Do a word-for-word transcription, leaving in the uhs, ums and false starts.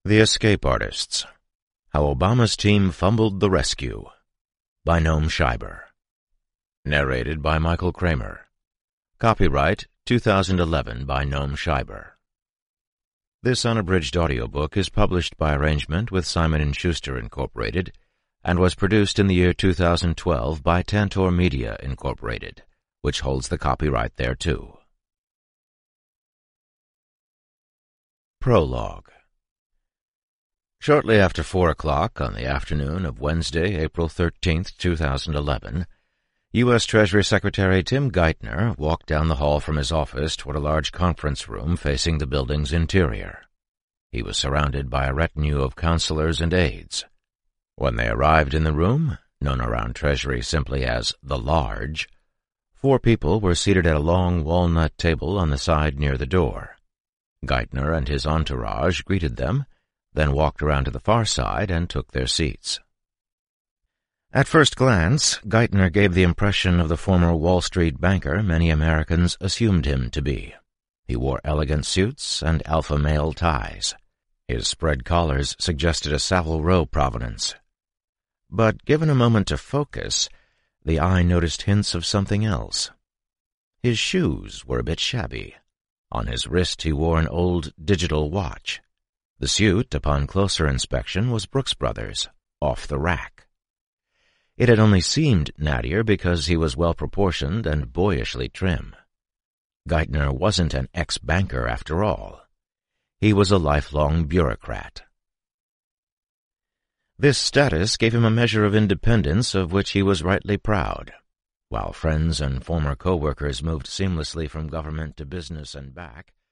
The Escape Artists. How Obama's Team Fumbled the Rescue by Noam Scheiber. Narrated by Michael Kramer. Copyright two thousand eleven by Noam Scheiber. This unabridged audiobook is published by arrangement with Simon and Schuster, Incorporated, and was produced in the year two thousand twelve by Tantor Media, Incorporated, which holds the copyright thereto. Prologue. Shortly after four o'clock on the afternoon of Wednesday, April thirteenth, two thousand eleven, U S Treasury Secretary Tim Geithner walked down the hall from his office toward a large conference room facing the building's interior. He was surrounded by a retinue of counselors and aides. When they arrived in the room, known around Treasury simply as the Large, four people were seated at a long walnut table on the side near the door. Geithner and his entourage greeted them, then walked around to the far side and took their seats. At first glance, Geithner gave the impression of the former Wall Street banker many Americans assumed him to be. He wore elegant suits and alpha male ties. His spread collars suggested a Savile Row provenance. But given a moment to focus, the eye noticed hints of something else. His shoes were a bit shabby. On his wrist he wore an old digital watch. The suit, upon closer inspection, was Brooks Brothers, off the rack. It had only seemed nattier because he was well-proportioned and boyishly trim. Geithner wasn't an ex-banker after all. He was a lifelong bureaucrat. This status gave him a measure of independence of which he was rightly proud. While friends and former co-workers moved seamlessly from government to business and back,